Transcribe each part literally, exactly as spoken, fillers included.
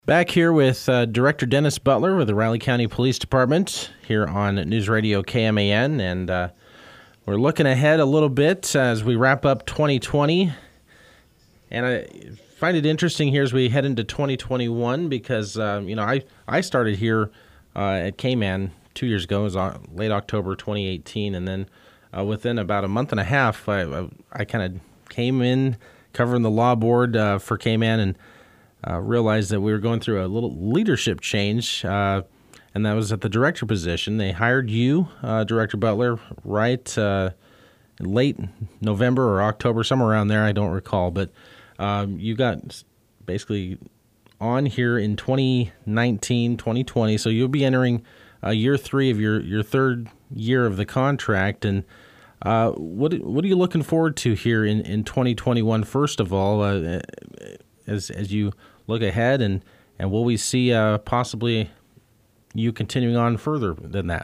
Back here with uh, Director Dennis Butler with the Riley County Police Department here on News Radio K M A N, and uh, we're looking ahead a little bit as we wrap up twenty twenty. And I find it interesting here as we head into twenty twenty-one because, uh, you know, I, I started here uh, at K-Man two years ago. It was late October twenty eighteen, and then uh, within about a month and a half, I, I, I kind of came in covering the law board uh, for K-Man and Uh, realized that we were going through a little leadership change, uh, and that was at the director position. They hired you, uh, Director Butler, right uh, late November or October, somewhere around there. I don't recall, but um, you got basically on here in twenty nineteen, twenty twenty, so you'll be entering uh, year three of your, your third year of the contract. And uh, what what are you looking forward to here in, in twenty twenty-one, first of all, uh, as as you look ahead, and, and will we see uh, possibly you continuing on further than that?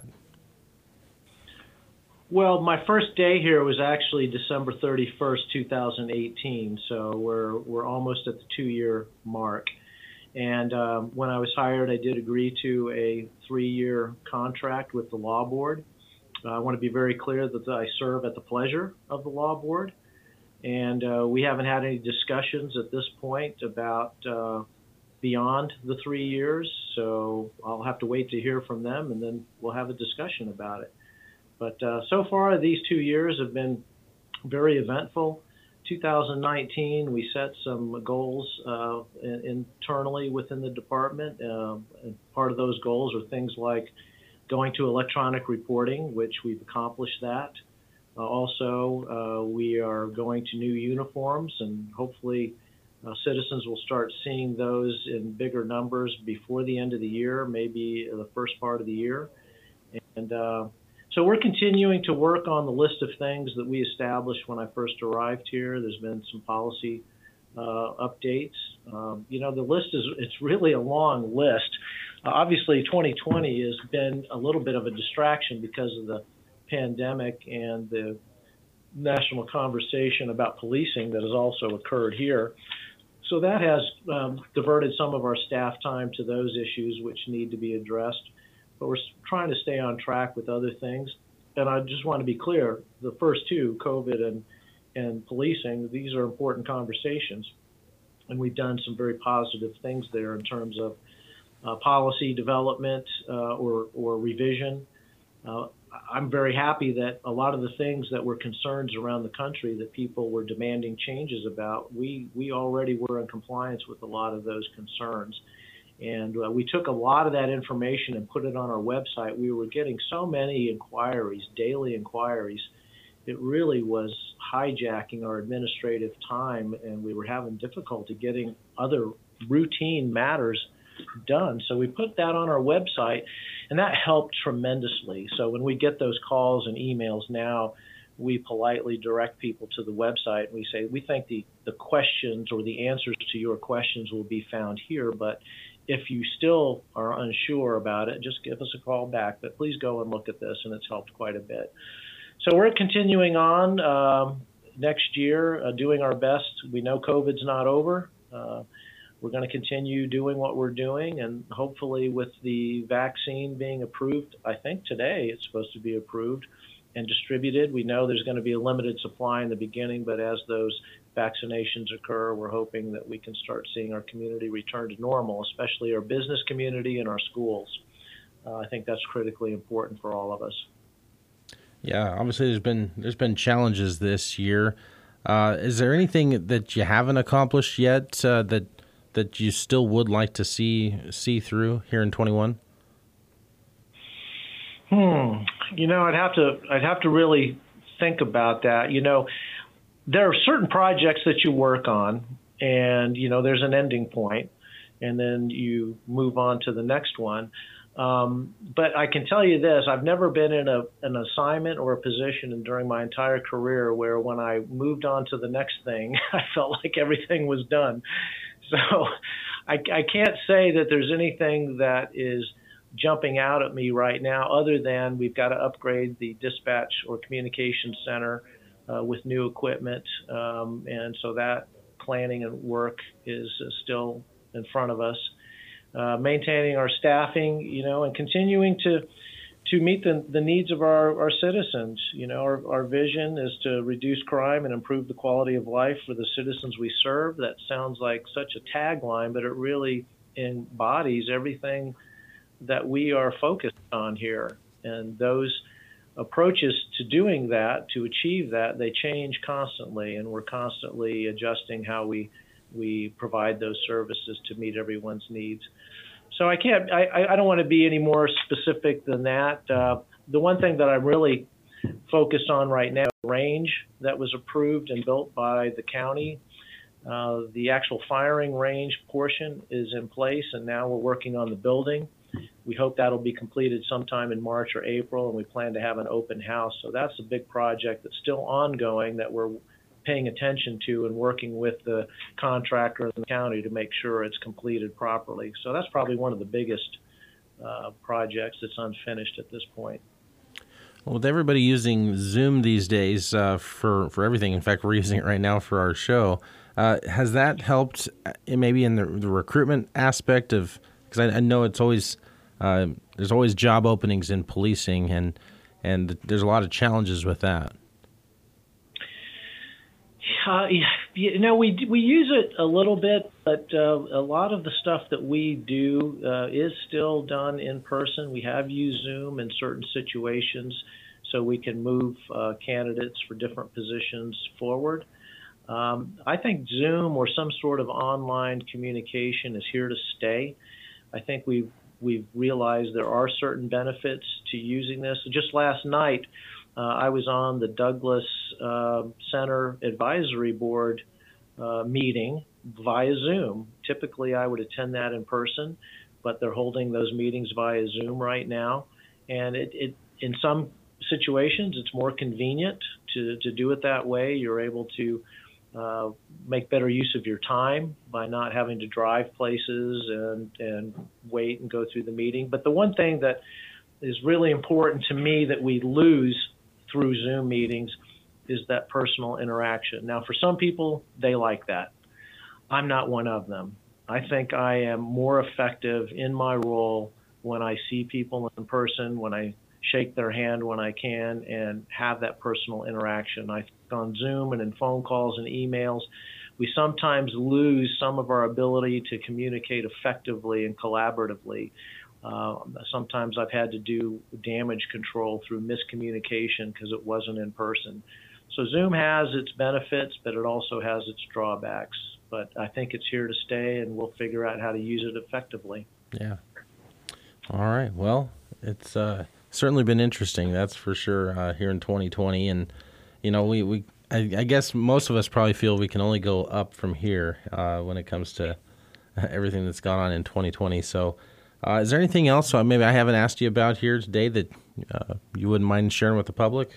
Well, my first day here was actually December thirty-first, two thousand eighteen, so we're we're almost at the two-year mark. And um, when I was hired, I did agree to a three-year contract with the law board. Uh, I want to be very clear that I serve at the pleasure of the law board. And uh, we haven't had any discussions at this point about uh, beyond the three years, so I'll have to wait to hear from them, and then we'll have a discussion about it. But uh, so far, these two years have been very eventful. two thousand nineteen, we set some goals uh, in, internally within the department. Uh, and part of those goals are things like going to electronic reporting, which we've accomplished that. Uh, also, uh, we are going to new uniforms, and hopefully uh, citizens will start seeing those in bigger numbers before the end of the year, maybe the first part of the year. And uh, so we're continuing to work on the list of things that we established when I first arrived here. There's been some policy uh, updates. Um, you know, the list is, it's really a long list. Uh, obviously, twenty twenty has been a little bit of a distraction because of the pandemic and the national conversation about policing that has also occurred here. So that has um, diverted some of our staff time to those issues which need to be addressed. But we're trying to stay on track with other things. And I just want to be clear, the first two, COVID and, and policing, these are important conversations. And we've done some very positive things there in terms of uh, policy development uh, or, or revision. Uh, I'm very happy that a lot of the things that were concerns around the country that people were demanding changes about, we, we already were in compliance with a lot of those concerns. And uh, we took a lot of that information and put it on our website. We were getting so many inquiries, daily inquiries. It really was hijacking our administrative time, and we were having difficulty getting other routine matters done. So we put that on our website, and that helped tremendously. So when we get those calls and emails now, we politely direct people to the website, and we say, we think the, the questions or the answers to your questions will be found here, but if you still are unsure about it, just give us a call back. But please go and look at this, and it's helped quite a bit. So we're continuing on um, next year, uh, doing our best. We know COVID's not over. Uh, We're going to continue doing what we're doing, and hopefully with the vaccine being approved, I think today it's supposed to be approved and distributed. We know there's going to be a limited supply in the beginning, but as those vaccinations occur, we're hoping that we can start seeing our community return to normal, especially our business community and our schools. Uh, I think that's critically important for all of us. Yeah, obviously there's been there's been challenges this year. Uh, is there anything that you haven't accomplished yet uh, that that you still would like to see see through here in twenty-one? Hmm. You know, I'd have to I'd have to really think about that. You know, there are certain projects that you work on, and you know, there's an ending point, and then you move on to the next one. Um, but I can tell you this: I've never been in a an assignment or a position during my entire career where, when I moved on to the next thing, I felt like everything was done. So I, I can't say that there's anything that is jumping out at me right now, other than we've got to upgrade the dispatch or communication center uh, with new equipment. Um, and so that planning and work is uh, still in front of us. uh, maintaining our staffing, you know, and continuing to to meet the, the needs of our, our citizens. You know, our, our vision is to reduce crime and improve the quality of life for the citizens we serve. That sounds like such a tagline, but it really embodies everything that we are focused on here. And those approaches to doing that, to achieve that, they change constantly, and we're constantly adjusting how we we provide those services to meet everyone's needs. So I can't, I, I don't want to be any more specific than that. Uh, the one thing that I'm really focused on right now, range that was approved and built by the county. Uh, the actual firing range portion is in place, and now we're working on the building. We hope that'll be completed sometime in March or April, and we plan to have an open house. So that's a big project that's still ongoing that we're paying attention to and working with the contractor in the county to make sure it's completed properly. So that's probably one of the biggest uh, projects that's unfinished at this point. Well, with everybody using Zoom these days uh, for, for everything, in fact, we're using it right now for our show, uh, has that helped uh, maybe in the, the recruitment aspect of, because I, I know it's always, uh, there's always job openings in policing, and and there's a lot of challenges with that. Uh, you know, we we use it a little bit, but uh, a lot of the stuff that we do uh, is still done in person. We have used Zoom in certain situations so we can move uh, candidates for different positions forward. Um, I think Zoom or some sort of online communication is here to stay. I think we've we've realized there are certain benefits to using this. Just last night, Uh, I was on the Douglas uh, Center Advisory Board uh, meeting via Zoom. Typically, I would attend that in person, but they're holding those meetings via Zoom right now. And it, it in some situations, it's more convenient to, to do it that way. You're able to uh, make better use of your time by not having to drive places and, and wait and go through the meeting. But the one thing that is really important to me that we lose through Zoom meetings is that personal interaction. Now, for some people, they like that. I'm not one of them. I think I am more effective in my role when I see people in person, when I shake their hand when I can, and have that personal interaction. I think on Zoom and in phone calls and emails, we sometimes lose some of our ability to communicate effectively and collaboratively. Uh, sometimes I've had to do damage control through miscommunication because it wasn't in person. So Zoom has its benefits, but it also has its drawbacks. But I think it's here to stay, and we'll figure out how to use it effectively. Yeah. All right. Well, it's uh, certainly been interesting, that's for sure, uh, here in twenty twenty. And, you know, we, we I, I guess most of us probably feel we can only go up from here uh, when it comes to everything that's gone on in twenty twenty. So, Uh, is there anything else uh, maybe I haven't asked you about here today that uh, you wouldn't mind sharing with the public?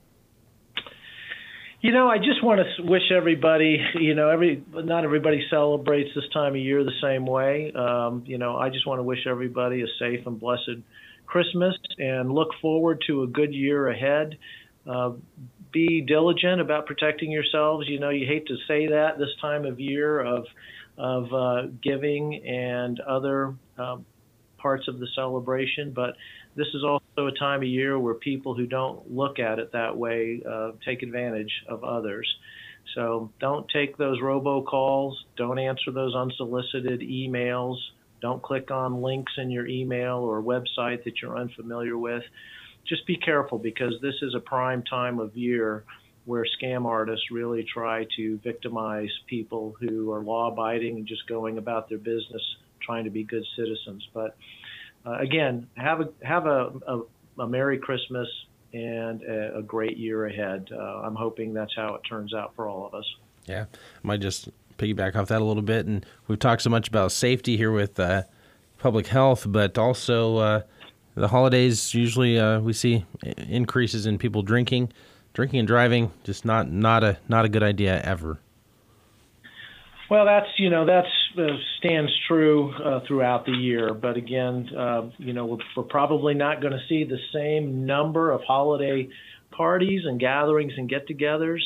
You know, I just want to wish everybody, you know, every not everybody celebrates this time of year the same way. Um, you know, I just want to wish everybody a safe and blessed Christmas and look forward to a good year ahead. Uh, be diligent about protecting yourselves. You know, you hate to say that this time of year of, of uh, giving and other um, parts of the celebration, but this is also a time of year where people who don't look at it that way uh, take advantage of others. So don't take those robocalls, don't answer those unsolicited emails, don't click on links in your email or website that you're unfamiliar with. Just be careful, because this is a prime time of year where scam artists really try to victimize people who are law-abiding and just going about their business trying to be good citizens. But uh, again, have a have a, a, a Merry Christmas and a, a great year ahead. Uh, I'm hoping that's how it turns out for all of us. Yeah, I might just piggyback off that a little bit. And we've talked so much about safety here with uh, public health, but also uh, the holidays, usually uh, we see increases in people drinking, drinking and driving, just not, not a not a good idea ever. Well, that's, you know, that's uh, stands true uh, throughout the year. But again, uh, you know, we're, we're probably not going to see the same number of holiday parties and gatherings and get-togethers.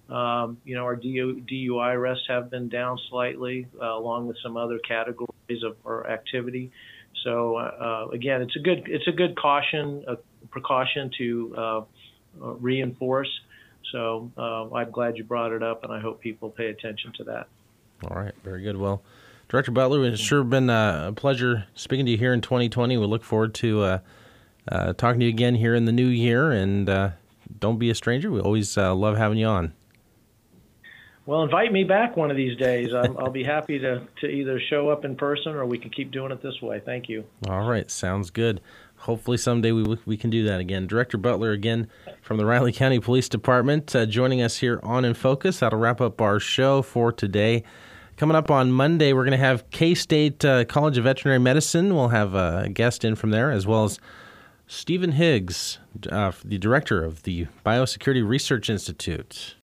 Um, you know, our D U I arrests have been down slightly, uh, along with some other categories of our activity. So uh, again, it's a good it's a good caution, a precaution to uh, uh, reinforce. So uh, I'm glad you brought it up, and I hope people pay attention to that. All right, very good. Well, Director Butler, it's sure been a pleasure speaking to you here in twenty twenty. We look forward to uh, uh, talking to you again here in the new year, and uh, don't be a stranger. We always uh, love having you on. Well, invite me back one of these days. I'm, I'll be happy to, to either show up in person or we can keep doing it this way. Thank you. All right. Sounds good. Hopefully someday we we can do that again. Director Butler, again, from the Riley County Police Department, uh, joining us here on In Focus. That'll wrap up our show for today. Coming up on Monday, we're going to have K-State uh, College of Veterinary Medicine. We'll have a guest in from there, as well as Stephen Higgs, uh, the director of the Biosecurity Research Institute.